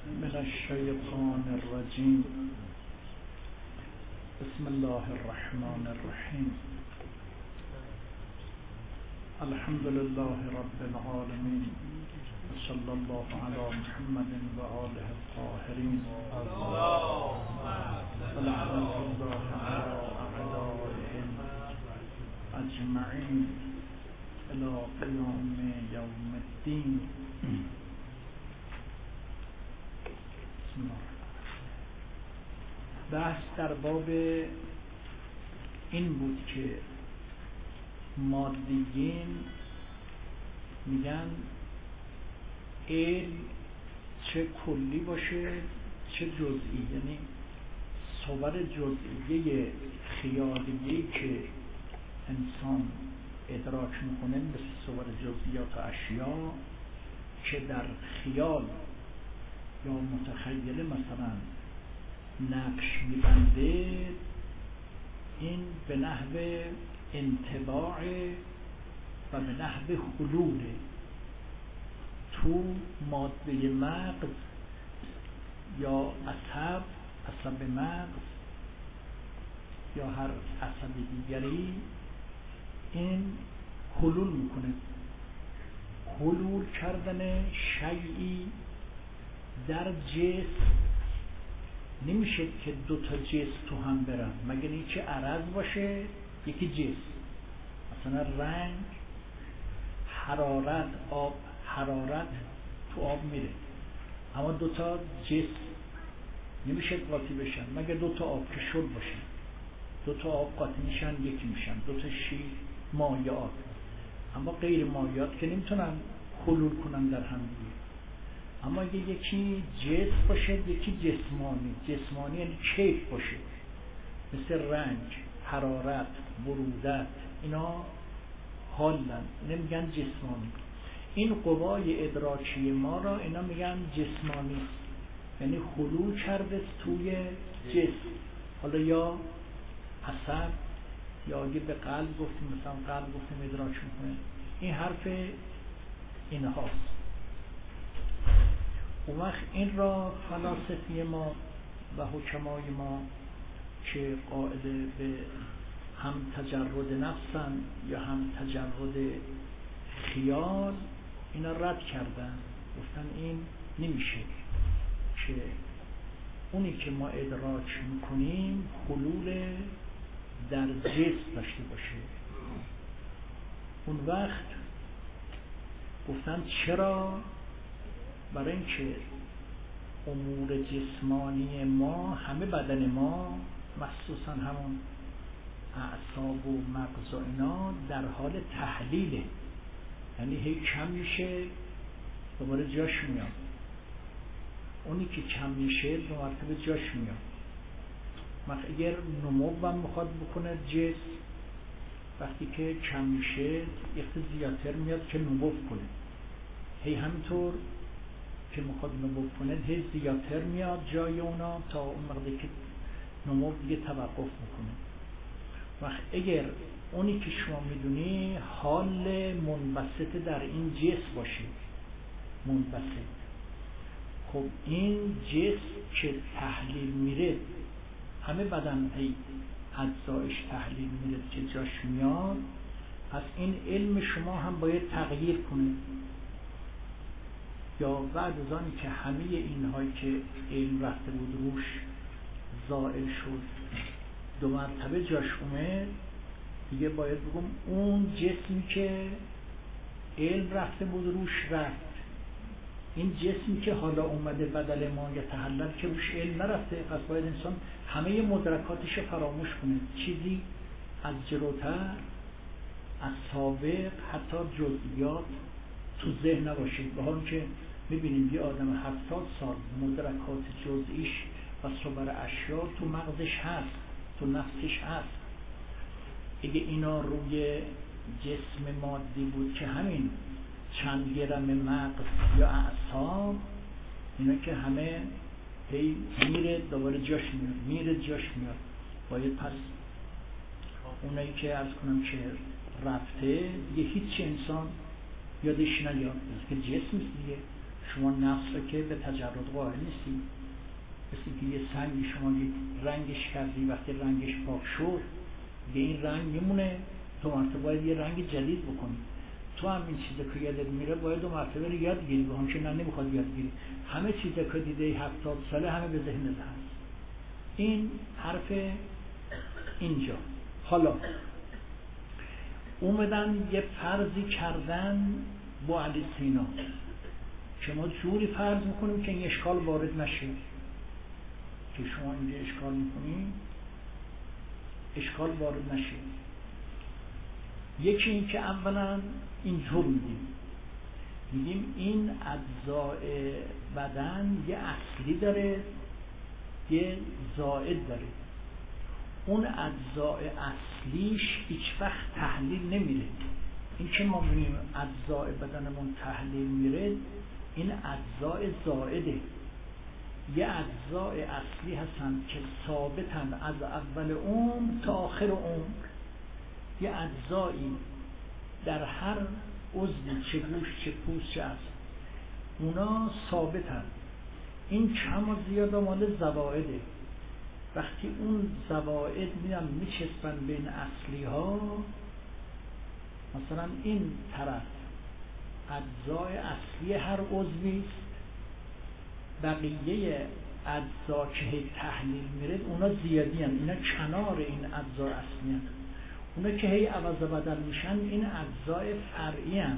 من الشیطان الرجیم. بسم الله الرحمن الرحیم. الحمد لله رب العالمین. صلی الله علی محمد و آله الطاهرین. ولعنة الله علی اعدائهم اجمعین الی قیام یوم الدین. بحث در باب این بود که مادیین میگن علم چه کلی باشه چه جزئی، یعنی صور جزئیه خیالیه‌ای که انسان ادراک میکنه مثل صور جزئیات و اشیا که در خیال یا متخیله مثلا نقش میبنده، این به نحو انطباع و به نحو حلول تو ماده مغز یا عصب مغز یا هر عصب دیگری این حلول میکنه. حلول کردن شیئی در جسم نمیشه که دو تا جسم تو هم برن، مگر اینکه عرض باشه یکی جسم، مثلا رنگ، حرارت، آب، حرارت تو آب میره، اما دو تا جسم نمیشه قاطی بشن مگر دو تا آب که شل باشن. دو تا آب قاطی میشن یکی میشن، دو تا شیر مایعات، اما غیر مایعات که نمیتونن حلول کنن در هم دیگه. اما اگه یکی جسم باشه یکی جسمانی یعنی کیف باشه، مثل رنگ، حرارت، برودت، اینا حالن، اینا میگن جسمانی. این قوای ادراکی ما را اینا میگن جسمانی، یعنی حلول کرده توی جسم، حالا یا عصب یا اگه به قلب گفتیم، مثلا قلب گفتیم ادراک میکنه. این حرف اینهاست. اون وقت این را فلاسفه ما و حکمای ما که قائل به هم تجرد نفسن یا هم تجرد خیال، اینا رد کردن، گفتن این نمیشه که اونی که ما ادراک میکنیم حلول در جسم داشته باشه. اون وقت گفتن چرا؟ برای اینکه امور جسمانی ما، همه بدن ما، مخصوصا همون اعصاب و مغز و اینا در حال تحلیله، یعنی هی کم میشه دوباره جاش میاد. اونی که کم میشه دو مرتبه جاش میاد. مثلا اگر نمو هم میخواد بکنه جسم، وقتی که کم میشه یخت زیادتر میاد که نمو کنه، هی همینطور که میخواد نمو کنه هی زیادتر میاد جای اونا تا اون مقداری که نمو دیگه توقف میکنه. وقت اگر اونی که شما میدونی حال منبسط در این جسم باشه، منبسط، خب این جسم که تحلیل میره، همه بدن ای اجزایش تحلیل میره که جاش میاد، پس این علم شما هم باید تغییر کنه. یا بعد از آنی که همه اینهایی که علم رفته بود روش زائل شد، دو مرتبه جاش اومد، دیگه باید بگم اون جسمی که علم رفته بود روش رفت، این جسمی که حالا اومده بدل ما یا تحلل که روش علم نرفته، پس باید انسان همه مدرکاتش فراموش کنه، چیزی از جلوتر، از سابق، حتی جزئیات تو ذهن نباشه. به حال که میبینیم یه آدم 70 سال مدرکات جزئیش و صور اشیا تو مغزش هست، تو نفسش هست. اگه اینا روی جسم مادی بود که همین چند گرم مغز یا اعصاب، اینا که همه هی میره دوباره جاش میاد، میره جاش میاد، باید پس اونایی که عرض کنم که رفته دیگه هیچ انسان یادش نیاد که جسم دیگه شما نفس رو که به تجرد قائل نیستی. مثل که یه سنگی شما رنگش کردی، وقتی رنگش پاک شد به این رنگ میمونه، تو مرتبه باید یه رنگ جدید بکنی. تو هم این چیزا که یادت میره باید دو مرتبه رو یاد گیری، به هم که نمیخواد یاد گیری. همه چیزا که دیده 70 ساله همه به ذهنت هست. این حرف اینجا. حالا اومدن یه فرضی کردن با علی سینا که ما جوری فرض میکنیم که این اشکال وارد نشه، که شما اینجا اشکال میکنیم اشکال وارد نشه. یکی این که اولا اینجور میگیم این اجزاء بدن یه اصلی داره یه زائد داره. اون اجزاء اصلیش هیچ وقت تحلیل نمیره. این که ما میگیم اجزاء بدنمون تحلیل میره، این اجزاء زائده. یه اجزاء اصلی هستن که ثابتن از اول عمر تا آخر عمر. یه اجزایی در هر عضوی، چه گوش چه پوست چه عصب، اونا ثابتن. این کم و زیاد مال زوائده. وقتی اون زوائد میان میچسبن بین اصلی ها، مثلا این طرف اجزای اصلی هر عضوی است، بقیه اجزا که تحلیل میره اونا زیادی هستند، اینا کنار این اجزا اصلی هستند. اونا که هی عوض و بدل میشن این اجزای فرعی هستند.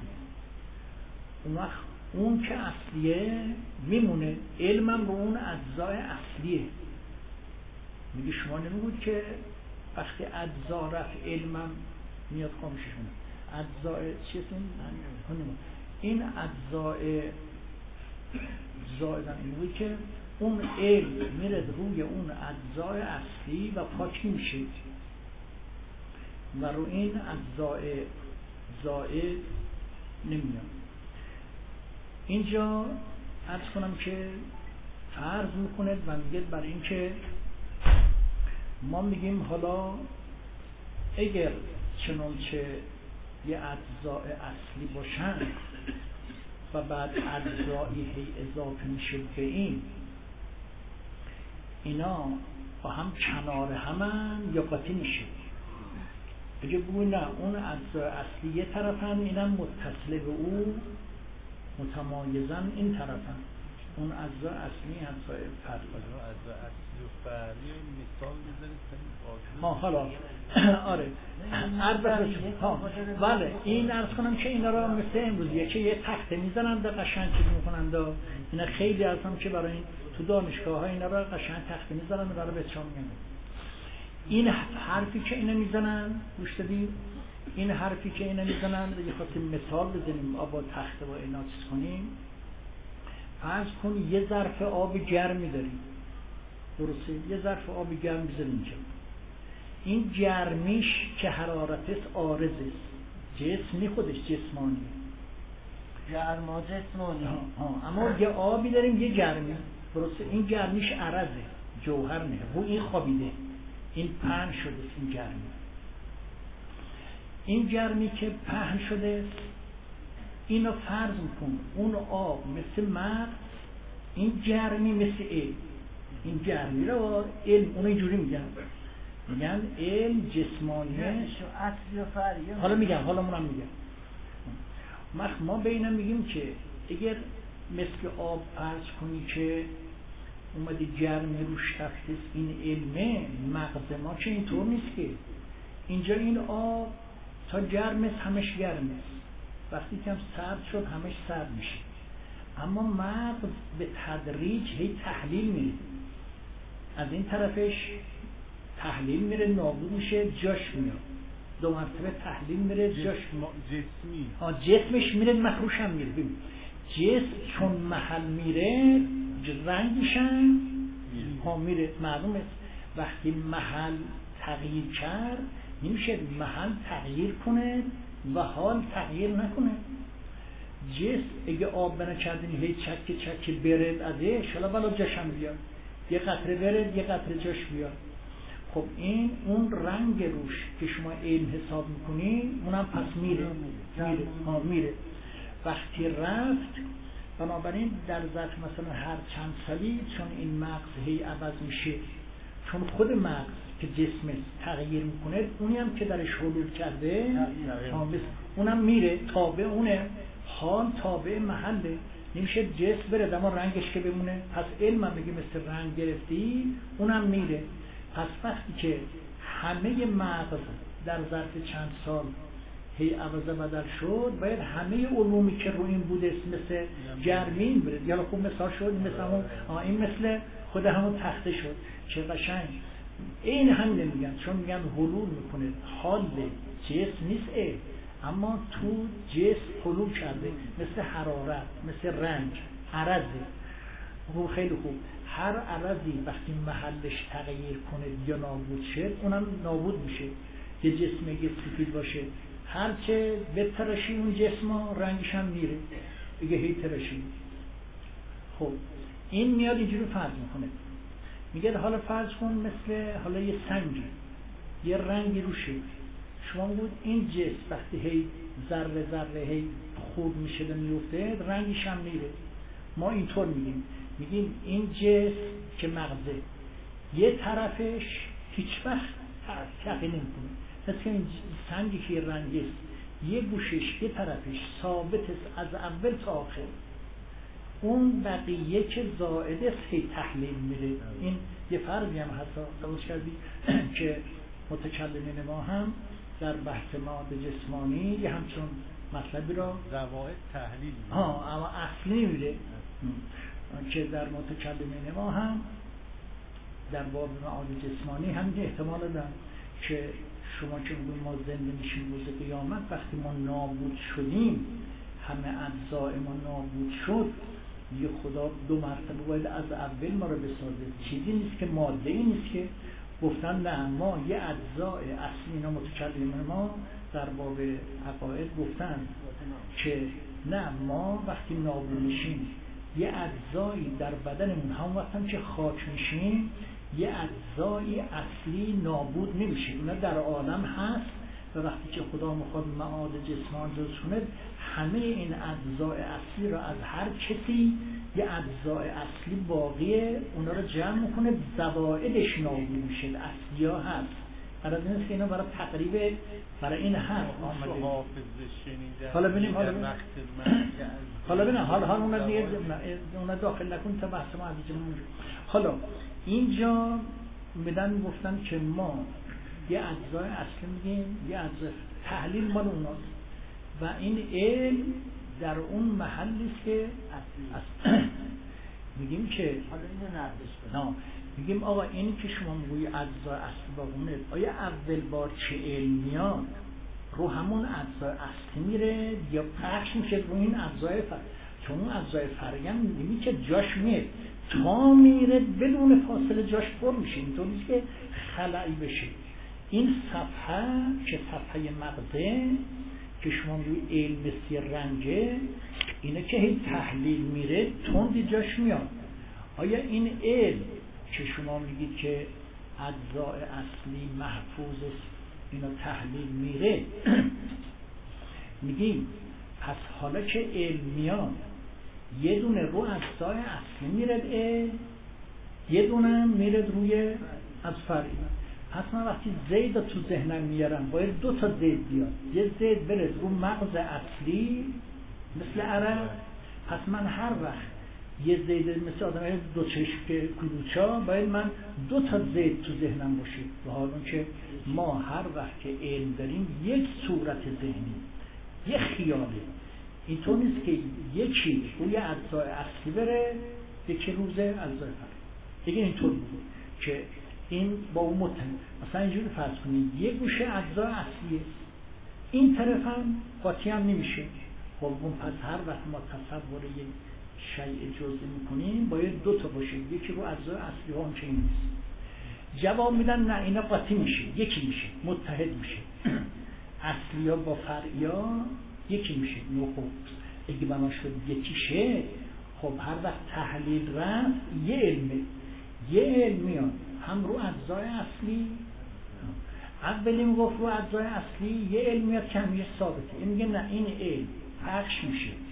اون که اصلیه میمونه، علمم رو اون اجزای اصلیه. میگه شما نمیگود که وقتی اجزا رفت علمم میاد خاموشش کنه. اجزای چیه این اجزای زائدن، این بود که اون علم میره روی اون اجزای اصلی و پاک میشه و رو این اجزای زائد نمیاد. اینجا عرض کنم که فرض میکنه و میگه برای این که ما میگیم حالا اگر چنانچه یه اجزاء اصلی باشن و بعد اجزایی هی اضافه میشه به اینا با هم کنار همن یا قاطی میشه. اگه بگوی نه اون اجزای اصلی یه طرفن، اینم متصل به او متمایزن این طرفن، اون اجزا اصلی اجزای فرعی. اجزا اصلی و فرعی مثال بزنید. حالا آره بله این عرض کنم که اینا را مثل امروز یه تخته میزنن و قشنگ چیز میکنن. اینا خیلی عرضم که برای این تو دانشگاه ها اینا را قشنگ تخته میزنن و برای بچه‌ها میگن این حرفی که اینا میزنن، گوش بدید، این حرفی که اینا میزنن یه خاطر مثال بزنیم با تخته و اینا چیز کنیم. فرض کن یه ظرف آب گرمی داریم، درسته؟ یه ظرف آب گرم میذاریم اینجا. این گرمیش که حرارتش عارض است، جسمی خودش جسمانیه، گرما جسمانی. اما یه آبی داریم یه گرمی، درسته؟ این گرمیش عرضه، جوهر نه، رو این خوابیده، این پهن شده این گرمی. این گرمی که پهن شده اینو فرض میکن اون آب مثل مغز، این گرمی مثل علم. این گرمی رو علم اون اینجوری میگن علم جسمانیه اصلی و فرعی. حالا منم میگم ما به اینا میگیم که اگر مثل آب فرض کنی که اومدی گرمی روش تفتیس، این علمه، مغز ما که اینطور نیست که اینجا این آب تا گرم است همش گرم است، وقتی که هم سرد شد همش سرد میشه. اما مغز به تدریج هی تحلیل میره، از این طرفش تحلیل میره نابود میشه جاش میاد، دو مرتبه تحلیل میره جاش جسمش میره مخروش هم میره. ببین جسم چون محل میره رنگ میشن میره. معلومه وقتی محل تغییر کرد نمیشه محل تغییر کنه و حال تغییر نکنه. جسم اگه آب بنا کردین هی چکه برد ازش، حالا بالا جاشم بیاد، یه قطره برد یه قطره جاش بیاد. خب این اون رنگ روش که شما علم حساب میکنی اونم پس میره. وقتی رفت بنابراین در ظرف مثلا هر چند سالی چون این مغز هی عوض میشه، چون خود مغز که جسم تغییر میکنه، اونی هم که درش حلول کرده اونم میره، تابع اونه، حال تابع محله، نمیشه جسم بره اما رنگش که بمونه. پس علم هم میگه مثل رنگ گرفتی اونم میره. پس وقتی که همه مغز در ظرف چند سال هی عوض بدل شد، باید همه علومی که رو این بوده مثل جرمین بره. یا خوب مثال شد مثل همون این مثل خود همون تخته شد. چه قشنگ. این همینه میگن، چون میگن حلول میکنه، حال جسم نیست اما تو جسم حلول کرده، مثل حرارت، مثل رنگ، عرضه. خیلی خوب. هر عرضی وقتی محلش تغییر کنه یا نابود شد، اونم نابود میشه. یه جسم اگه سفید باشه، هرچه بترشی اون جسم رنگش هم میره دیگه، هی ترشی. خب این میاد اینجوری فرض میکنه، میگه حالا فرض کن مثل حالا یه سنگی، یه رنگی روشه، شما بود این جسم وقتی هی ذره ذره هی خورد میشه و میفته، رنگش هم میره. ما اینطور میگیم این جسم که مغزه، یه طرفش هیچ وقت تغییر نمیکنه، مثل این سنگی که رنگی است، یه گوشش یه طرفش ثابت است از اول تا آخر، اون بقیه که زائد است هی تحلیل میره. این یه فرقی هم هست قبول کردی که متکلمین ما هم در بحث مواد جسمانی یه همچون مطلبی را زوائد تحلیل اما اصلی میره، که در متکلمین ما هم در باب مواد جسمانی هم احتمال دارن که شما که ما زنده میشیم روز قیامت، وقتی ما نابود شدیم، همه اجزای ما نابود شد، یه خدا دو مرتبه باید از اول ما رو بسازه. چیزی نیست که ماده ای نیست که گفتن نه ما یه اجزای اصلی، اینا متکلمین ما در باب عقاید گفتن که نه ما وقتی نابود میشیم یه اجزایی در بدنمون، هم وقتی که خاک میشیم یه اجزای اصلی نابود نمیشه، اونا در عالم هست و وقتی که خدا میخواد معاد جسمان جز کنه، همه این اجزای اصلی رو از هر کسی یه اجزای اصلی باقیه، اونا رو جمع میکنه، زوائدش نابود میشه، اصلی ها هست. برای این است که اینا برای تقریب برای این هست آمده. حالا ببینیم حالا اونا دیگه اونا داخل نکن تا بحث ما از اینجا. حالا اینجا میدن گفتن که ما یه اجزای اصلی میگیم، یه اجزای تحلیل مال اوناست و این علم در اون محلی است که میگیم که حالا اینو نقدش کنیم. میگیم آقا اینی که شما میگوی اجزای اصلی باقونه، آیا اول بار چه علم میاد رو همون اجزای اصلی میره یا پخش میشه رو این اجزای فرعی؟ چون اون اجزای فرعی هم میگیم که جاش میره تا میره بدون فاصله جاش پر میشه، اینطور نیست که خلایی بشه. این صفحه که صفحه مغزه که شما میگوی علم سی رنگه، اینه که هی تحلیل میره تندی جاش میاد. آیا این علم که شما میگید که اجزای اصلی محفوظ است، اینا تحلیل میره میگیم پس حالا که علم میاد یه دونه رو اجزای اصلی میرد یه دونه میرد روی از فرعی. پس من وقتی زید تو ذهنم میارم باید دو تا زید بیاد، یه زید برد رو مغز اصلی مثل عرب، پس من هر وقت یه زید مثل آدم دو چشم کلوچا باید من دو تا زید تو ذهنم باشه. و حالا که ما هر وقت که علم داریم یک صورت ذهنی، یک خیاله، اینطور نیست که یکی روی اجزای اصلی بره یکی روز اجزای فرعی. دیگه اینطور بود که این با اون متن مثلا اینجوری فرض کنید یه گوشه اجزای اصلیه، این طرف هم قاطی هم نمیشه. خب اون پس هر وقت ما تصور یک شیء جزئی میکنیم باید دو تا باشه، یکی رو اجزای اصلی ها اونچه این نیست. جواب میدن نه اینا قاطی میشه، یکی میشه، متحد میشه، اصلی ها با فرعی ها یکی میشه. خب اگه بنا شد یکی شه، خب هر وقت تحلیل رفت یه علمه، یه علم میاد هم رو اجزای اصلی، اولی میگفت رو اجزای اصلی یه علم میاد که همیشه ثابته، این میگه نه این علم پخش میشه،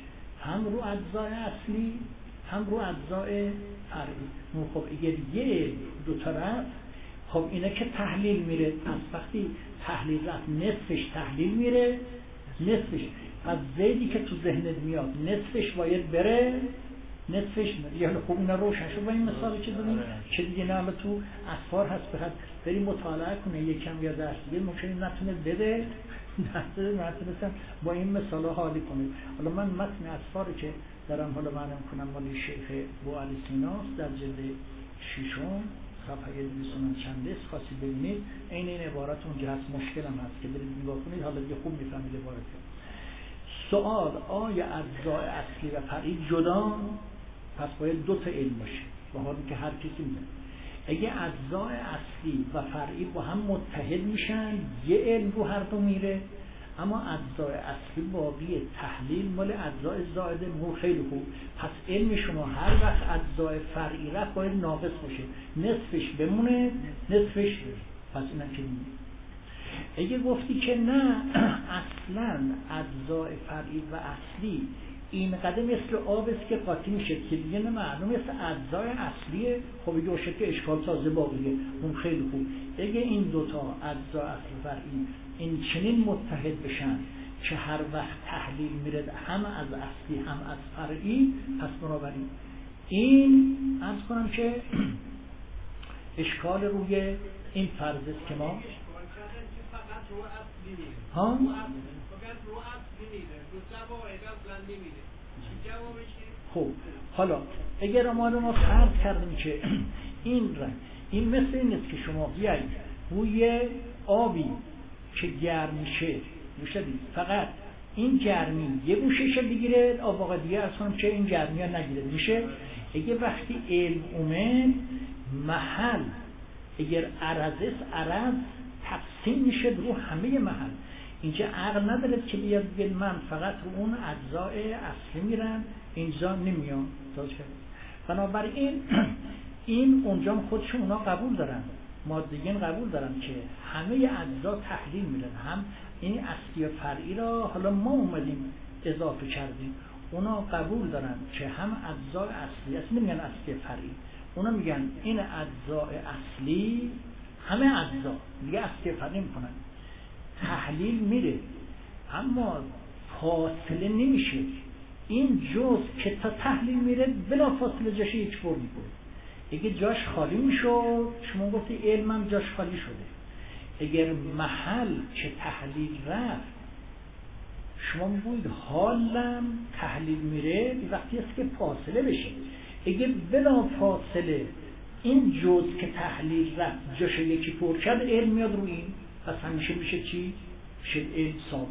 هم رو اجزای اصلی هم رو اجزای فرعی. خب اگر یه دو طرف، خب اینا که تحلیل میره، پس وقتی تحلیل رفت نصفش تحلیل میره، نصفش از زیدی که تو ذهنت میاد نصفش باید بره، نصفش میره. یعنی خب اینا روشن شد با این مثالی که داریم که دیگه نه تو اسفار هست، بخواد بریم مطالعه کنه یکم یا درس دیگه ممکنه نتونه بده، نتونستم با این مثالا حالی کنید. حالا من متن اسفاری که دارم حالا معلوم کنم مالی شیخ بوعلی سیناست در جلد 6 صفحه 200 چند است، خواستید ببینید این عبارت اونجا هست، مشکل هم هست که برید نگاه کنید، حالا دیگه خوب میفهمید عبارت. سوال آیا اجزای اصلی و فرعی جدا؟ پس باید دو تا علم باشه، با حالی که هر کسی میدونه اگه اجزای اصلی و فرعی با هم متحد میشن یه علم رو هر دو میره، اما اجزای اصلی باقی تحلیل مال اجزای زائده مو خیلی خوب. پس علم شما هر وقت اجزای فرعی رفت باید ناقص باشه، نصفش بمونه نصفش، پس اینا که میمونه. اگه گفتی که نه اصلا اجزای فرعی و اصلی این قدر مثل آب است که قاطی میشه که دیگه نه معلوم است اجزای اصلیه، خب دیگه اوشه که اشکال تازه باقیه، اون خیلی خوب. اگه این دوتا اجزا اصلی فرعی این چنین متحد بشن که هر وقت تحلیل میره هم از اصلی هم از فرعی، پس بنابراین این عرض کنم که اشکال روی این فرض است که ما ها خب حالا اگر ما فرض کردیم که این رنگ این مثل این است که شما بیایید روی آبی که گرم میشه میشدید فقط این گرمی یه گوشهش بگیره، آب واقع دیگه اصلا که این گرمی ها نگیره میشه. اگه وقتی علم اومد محل اگر عرض است، عرض تقسیم میشه رو همه محل. اینجا عقل نداره که بیاد بگه من فقط رو اون اجزای اصلی میرم اینجا نمیام. بنابراین این اونجا خودشون اونا قبول دارن، مادیین قبول دارن که همه اجزا تحلیل میرن، هم این اصلی و فرعی را حالا ما اومدیم اضافه کردیم، اونا قبول دارن که هم اجزای اصلی است، نمیگن اصلی فرعی، اونا میگن این اجزای اصلی همه اجزا دیگه اصلی فرعی میکنن، تحلیل میره اما فاصله نمیشه. این جز که تا تحلیل میره بلا فاصله جاش یک فرم میکنه. اگه جاش خالی میشد شما گفتی علمم جاش خالی شده. اگر محل که تحلیل رفت شما میگوید حالم تحلیل میره وقتی است که فاصله بشه. اگه بلا فاصله این جز که تحلیل رفت جاش یکی پر کرد علم میاد روی این، پس همیشه میشه چی؟ میشه علم ثابت.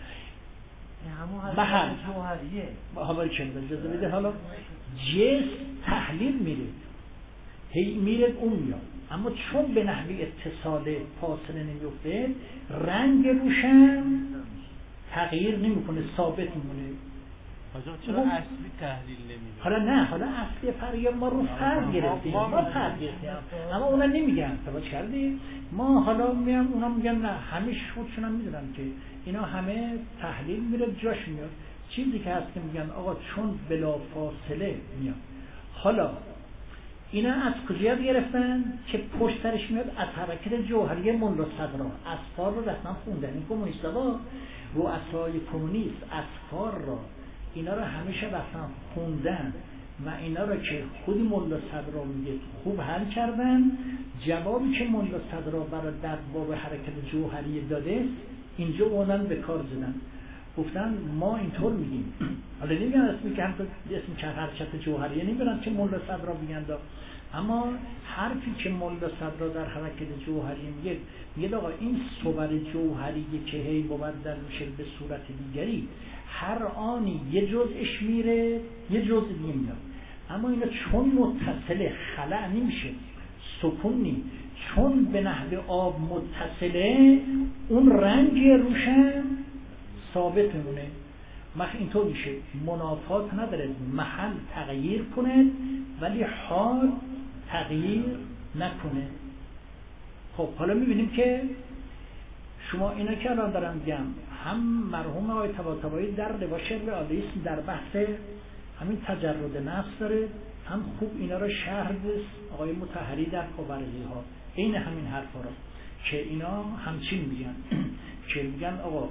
محل جوهریه حالا چند اجازه بده، حالا جس تحلیل میره هی میره اون میاد، اما چون به نحوی اتصال فاصله نمیفته رنگ روشن تغییر نمیکنه، ثابت میمونه. چرا اصلی تحلیل نمیده؟ حالا نه، حالا اصلی فرعی ما رو فرض گرفتیم، ما فرض گرفتیم، اما اونا نمیگن. توجه کردی؟ ما حالا میام اونا میگن نه، همه خودشون هم میدونن که اینا همه تحلیل میره جاش میاد. چیزی که هست که میگن آقا چون بلا فاصله میاد. حالا اینا از کجا گرفتن که پشت سرش میاد؟ از حرکت جوهری ملا صدرا. اسفار رو رسما خوندن این کمونیست‌ها، رؤسای کمونیست اسفار را اینا رو همیشه رسما خوندن و اینا رو که خودی ملا صدرا میگه خوب حل کردن. جوابی که ملا صدرا برای در باب حرکت جوهری داده اینجا اونن به کار زدن، گفتن ما اینطور میگیم. حالا نمیگن اسمی که همطور اسم که حرکت جوهریه نمیگن که ملا صدرا میگن، اما حرفی که ملا صدرا در حرکت جوهری میگه آقا این صور جوهری که هی مبدل میشه به صورت دیگری، هر آنی یه جزءش میره یه جزء دیگه میاد، اما اینا چون متصله خلع نمیشه، سکون نی، چون به نحو آب متصله اون رنگ روشن ثابت میمونه. اینطور میشه منافات نداره، محل تغییر کنه ولی حال تغییر نکنه. خب حالا میبینیم که شما اینا که الان دارم میگم هم مرحوم آقای طباطبایی در روایت رئالیسم در بحث همین تجرد نفس داره، هم خوب اینا رو شرح دست آقای مطهری در پاورقی ها این همین حرفا رو که اینا همچین میگن که میگن آقا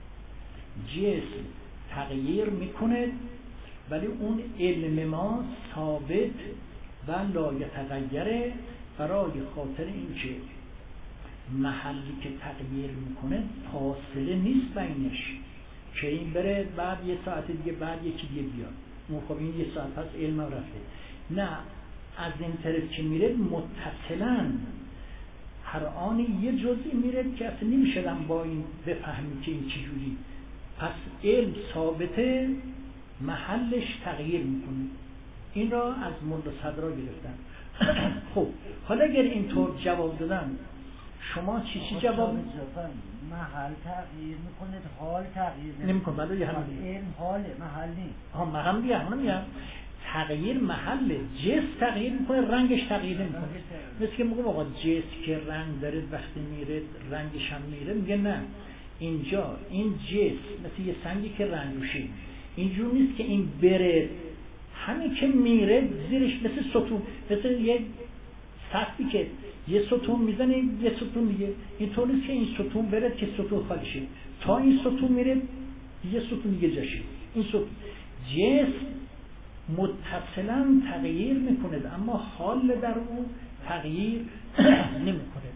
جسم تغییر میکنه ولی اون علم ما ثابت و لایتغیره، برای خاطر اینکه محلی که تغییر میکنه فاصله نیست بینش که این بره بعد یه ساعت دیگه بعد یکی دیگه بیاد، اون خب این یه ساعت پس علم رفته، نه از این طرف که میره متصلاً هر آنی یه جزئی میره که اصلا نمیشدم با این بفهمی که این چجوری، پس علم ثابته محلش تغییر میکنه. این را از ملا صدرا گرفتن. خب حالا اگر اینطور جواب دادن شما چی جواب؟ محل تغییر میکنه، حال تغییر نمیکنه. بله علم حاله، محل نیست. محل دیگه همون میگم تغییر محله، جسم تغییر میکنه رنگش تغییر نمیکنه. مثل که میگم آقا جسم که رنگ داره وقتی میره رنگش هم میره، میگه نه اینجا این جسم مثل یه سنگی که رنگ روشه، اینجور نیست که این بره، همین که میره زیرش مثل ستون، مثل یه سطحی که یه ستون میزنه یه ستون دیگه، اینطور نیست که این ستون بره که ستون خالی شه، تا این ستون میره یه ستون دیگه جاشه. این ستون جسم متصلاً تغییر میکنه اما حال در اون تغییر نمیکنه.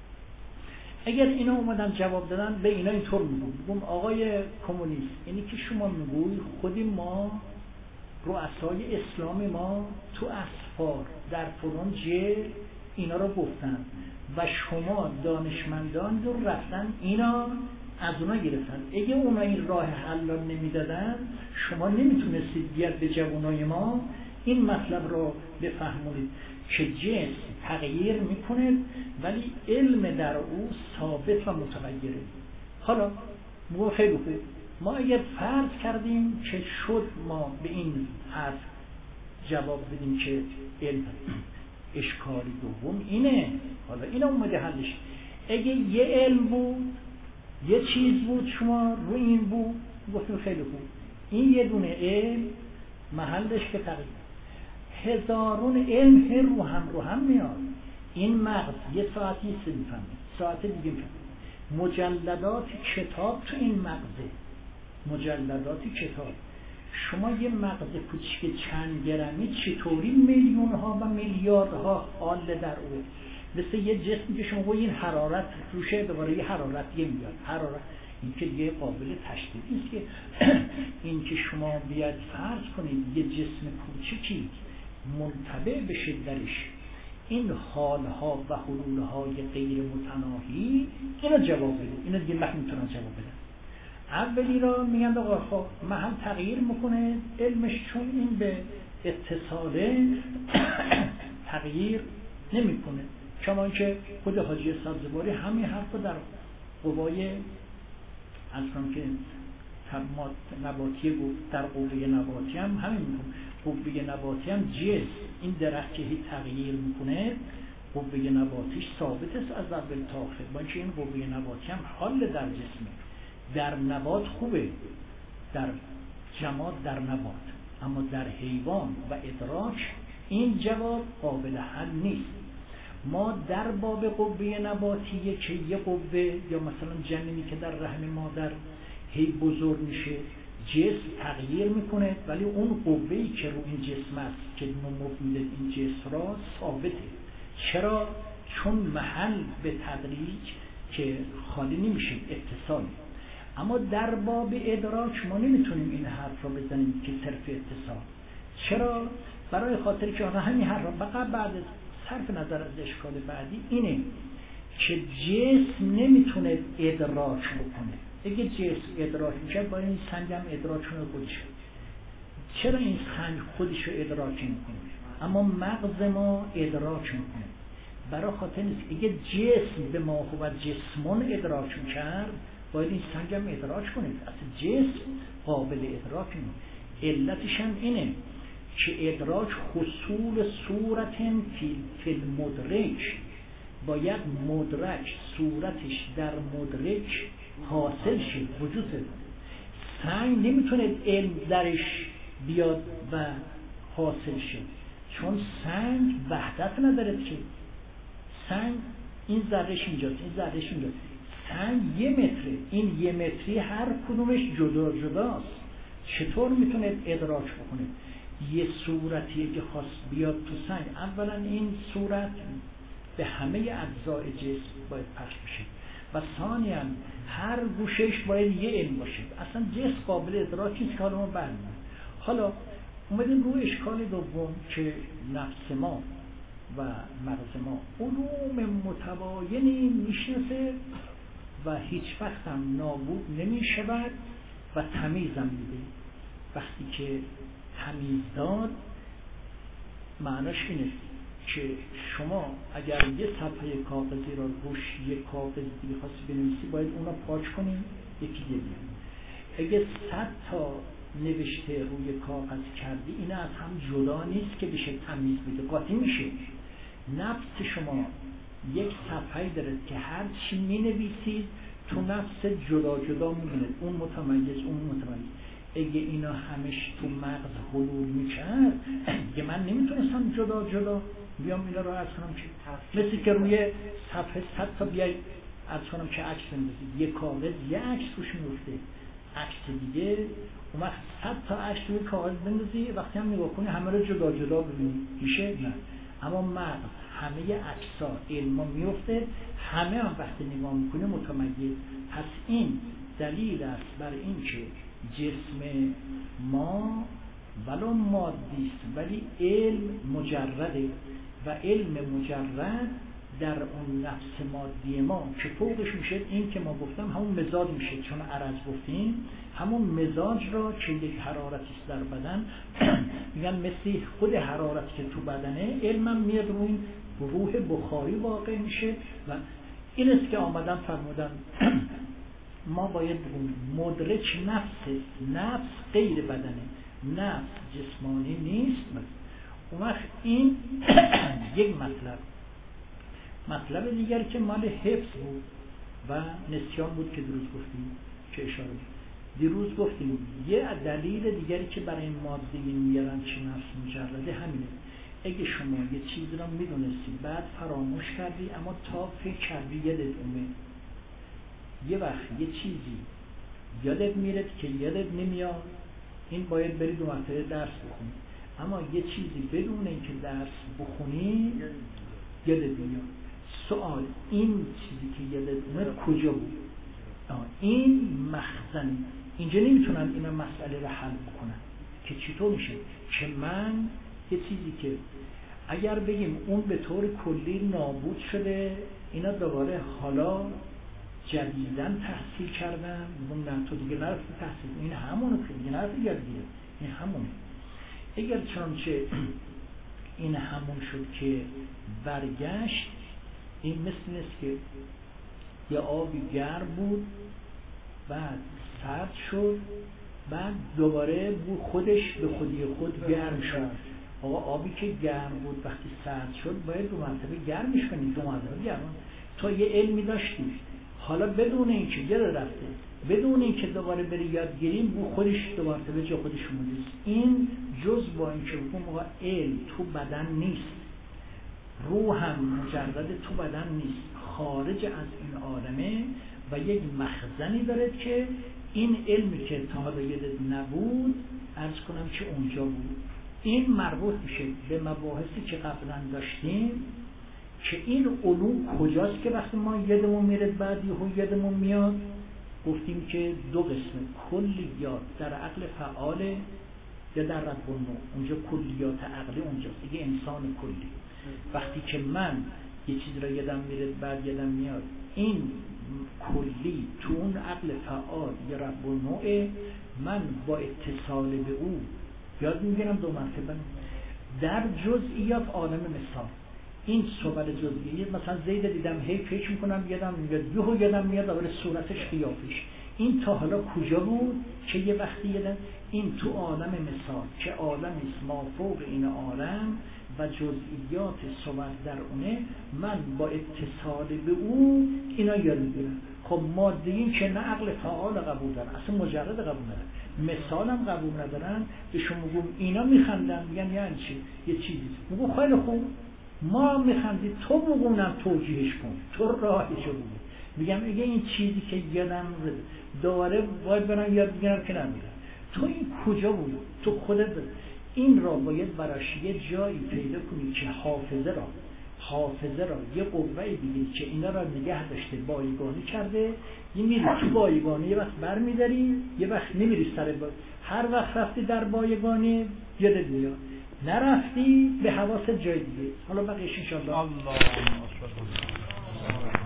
اگر اینا اومدن جواب دادن به اینا اینطور میگم آقای کمونیست، اینی که شما میگوی خودی ما رؤسای اسلامی ما تو اسفار در فلان جه اینا رو گفتن و شما دانشمندان رو رفتن اینا از اونا گرفتن، اگه اونا این راه حل نمیدادن شما نمیتونستید بیاد به جوانای ما این مطلب رو بفهمونید که جسم تغییر میکنه ولی علم در او ثابت و متغیره. حالا خیلی خوب، ما اگر فرض کردیم که شد ما به این حرف جواب بدیم که علم اشکالی دوم اینه، حالا اینا اومده حلش، اگه یه علم بود یه چیز بود شما رو این بود گفتیم خیلی خوب، این یه دونه علم محلش که تغییر، هزارون علم هر رو هم میاد، این مغز یه ساعتی میفهمه، ساعت دیگه میفهمه، مجلدات کتاب تو این مغزه، مجلدات کتاب، شما یه مغز کوچیک چند گرمی چطوری میلیون ها و میلیاردها حال در او، مثل یه جسمی که شما این حرارت روشه دوباره یه حرارت یه میاد، حرارت این که یه قابل تشدید نیست که این که شما بیاد فرض کنید یه جسم کوچیکی منطبع بشه درش این حالها و حلولهای غیر متناهی، اینا جواب بده، اینا دیگه میتونن جواب بدن. اولی را میگن آقا خب محل تغییر میکنه، علمش چون این به اتصاله تغییر نمیکنه، کما اینکه خود حاجی سبزواری همین حرف در قوای اصلا که نباتی گفت، در قوه نباتی هم همین میکنه، قوه نباتی هم جسم این درخت که تغییر میکنه قوه نباتیش ثابت است از اول تا آخر، با اینکه این قوه نباتی هم حال در جسمه، در نبات خوبه، در جماد در نبات، اما در حیوان و ادراک این جواب قابل حل نیست. ما در باب قوه نباتیه که یه قوه یا مثلا جنینی که در رحم مادر هی بزرگ میشه جسم تغییر میکنه ولی اون قوه‌ای که رو این جسم است که نمو میده این جسم را ثابته. چرا؟ چون محل به تدریج که خالی نمیشه اتصال. اما در باب ادراک ما نمیتونیم این حرف رو بزنیم که صرف اتصال. چرا؟ برای خاطر که آنها همین حرف رو بعد صرف نظر از اشکال بعدی اینه که جسم نمیتونه ادراک بکنه. اگه جسم ادراک میشه باید این سنگ هم ادراک کنه خودش. چرا این سنگ خودش رو ادراک نمیکنه اما مغز ما ادراک میکنه؟ برای خاطر نیست اگه جسم به ما و جسمون ادراک میکرد باید این سنگ هم ادراک کنه. اصلا جسم قابل ادراک نیست. علتش هم اینه که ادراک حصول صورت فی المدرک، باید مدرک صورتش در مدرک حاصل شه، وجود داره. سنگ نمیتونه علم درش بیاد و حاصل شه، چون سنگ وحدت نداره که. سنگ این ذرهش اینجاست، این ذرهش اینجاست. سنگ 1 متره، این 1 متری هر کدومش جدا جداست. چطور میتونه ادراک بکنه؟ یه صورتیه که خواست بیاد تو سنگ، اولا این صورت به همه اجزای جسم باید پخش بشه و ثانیاً هر گوشش باید یه علم باشه. اصلا جسم قابل ادراک نیست که حالا ما برمیم. حالا اومدیم روی اشکال دوم که نفس ما و مغز ما علوم متباینی میشناسه و هیچ وقت هم نابود نمیشود و تمیزم میده. وقتی که تمیز داد معناش اینه که شما اگر یه صفحه کاغذی را روش یک کاغذ دیگه خواستی بنویسی باید اون را پاک کنیم، یکی دیگه. اگه 100 تا نوشته روی کاغذ کردی اینا از هم جدا نیست که بشه تمیز بده، قاطی میشه. نفس شما یک صفحه داره که هر چی مینویسید تو نفس جدا جدا میبینید، اون متمیز اون متمیز. اگه اینا همش تو مغز حلول میکرد که من نمیتونستم جدا جدا بیام اینا رو عرض کنم که مثل که روی صفحه 100 تا بیای عرض کنم که عکس بندازید، یک کاغذ یه عکس توش میفته، عکس دیگه اون وقت 100 تا عکس روی کاغذ بندازی وقتی هم نگاه کنی همه رو جدا جدا ببینی میشه؟ نه. اما مغز همه عکس‌ها علما میفته، همه هم وقتی نگاه میکنه متمیز. پس این دلیل است بر این که جسم ما ولو مادی است ولی علم مجرده و علم مجرد در اون نفس مادی ما که فوقش میشه این که ما گفتم همون مزاج میشه، چون عرض گفتیم همون مزاج را که یک حرارتی است در بدن میگن مثل خود حرارتی که تو بدنه، علمم میاد رو این روح بخاری واقع میشه و این است که آمدن فرمودن ما باید مدرک نفس غیر بدنه، نفس جسمانی نیست. اون وقت این یک مطلب دیگر که مال حفظ بود و نسیان بود که دیروز گفتیم که اشاره بود. دیروز گفتیم یه دلیل دیگری که برای این ماده میارن چه نفس مجرده همینه. اگه شما یه چیزی رو میدونستی بعد فراموش کردی اما تا فکر کردی یادت اومد، یه وقت یه چیزی یادت میره که یادت نمیاد، این باید بری 2 مرتبه درس بخونی. اما یه چیزی بدون اینکه درس بخونی یادت میاد. سوال این چیزی که یادت اومد کجا بود؟ این مخزن. اینجا نمیتونن اینا مسئله رو حل بکنن که چطور میشه که من یه چیزی که اگر بگیم اون به طور کلی نابود شده، اینا دوباره حالا جدیدن تحصیل کردن، اون نه تو دیگه نرفتی تحصیل، این همونه که دیگه نرفتی یادگیره، این همونه. اگر چنانچه این همون شد که برگشت، این مثل نیست که یه آبی گرم بود بعد سرد شد بعد دوباره خودش به خودی خود گرم شد. آقا آبی که گرم بود وقتی سرد شد باید 2 مرتبه گرمش کنید، 2 مرتبه گرم. تو یه علمی داشتی حالا بدون اینکه یاد رفته، بدون اینکه دوباره بری یادگیری بو خودش 2 مرتبه جا خودش اومده. این جز با اینکه اون موقع علم تو بدن نیست، روح هم مجرد تو بدن نیست، خارج از این عالمه و یک مخزنی داره که این علمی که تا حالا یادت نبود عرض کنم که اونجا بود. این مربوط میشه به مباحثی که قبلا داشتیم که این علوم کجاست که وقتی ما یادمون میره بعد یادمون میاد. گفتیم که 2 قسمه، کلیات در عقل فعال یا در رب النوع. اونجا کلیات عقلی اونجاست، دیگه انسان کلی. وقتی که من یه چیز را یادم میره بعد یادم میاد، این کلی تو اون عقل فعال یا رب النوع، من با اتصال به او یاد میگیرم 2 مرتبه. در جزئیات عالم مثال این صور جزئیات، مثلا زید دیدم هی فکر میکنم یادم میاد، یادم میاد دوباره صورتش قیافش. این تا حالا کجا بود که یه وقتی یادم؟ این تو عالم مثال که عالمی است ما فوق این عالم، و جزئیات صور در اونه، من با اتصال به او اینا یاد میگیرم. خب مادیین که نه عقل فعال قبول دارن، اصلا مجرد قبول ندارن، مثال هم قبول ندارن، بهشون میگم اینا میخندن، میگن یعنی چی؟ یه چیزی میگم خیلی خوب، ما میخندید، تو بگونم توجیهش کن، تو راهشو بگو. میگم اگه این چیزی که یادم داره باید برم یاد بگیرم که نمیرم. تو این کجا بود؟ تو خودت این را باید براش یه جایی پیدا کنی که حافظه را یه قوه دیگه که اینا را نگه داشته بایگانی کرده، این میری تو بایگانی یه وقت برمیداری، یه وقت نمیری سر هر وقت رفتی در بایگانی یادت میاد، نرفتی به حواست جای دیگه. حالا بقیش انشاءالله. الله